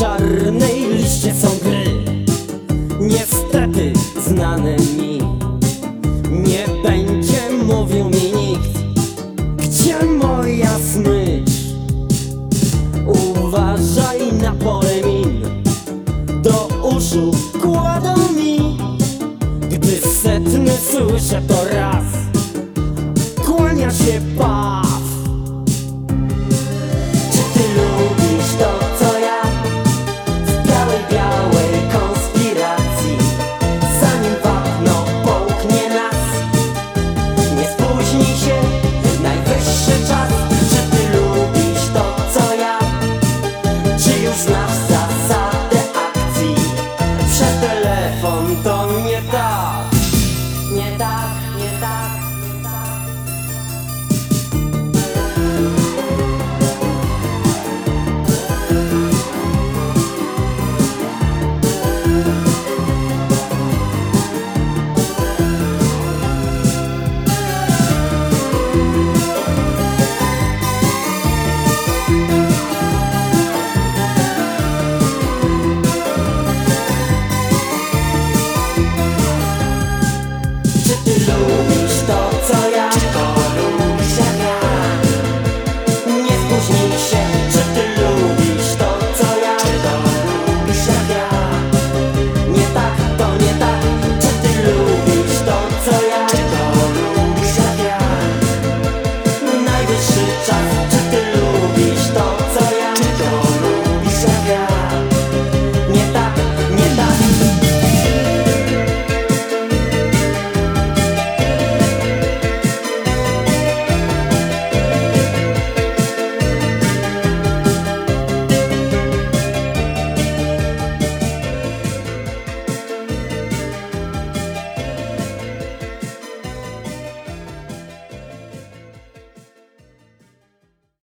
czarnej liście są gry, niestety znane mi. Nie będzie mówił mi nikt, gdzie moja smycz. Uważaj na pole min, do uszu kładą mi. Gdy setny słyszę to raz, kłania się paw. Czy ty lubisz to, co ja? W białej konspiracji, zanim wapno połknie nas, nie spóźnij się, najwyższy czas. Czy ty lubisz to, co ja? Czy już znasz zasadę akcji? Przez telefon to nie tak. Nie tak, nie tak, nie tak. Czy ty lubisz to, co ja? Czy to lubisz jak ja? Nie spóźnij się. Czy ty lubisz to, co ja? Czy to lubisz jak ja? Nie tak, to nie tak. Czy ty lubisz to, co ja? Czy to lubisz jak ja? Najwyższy czas.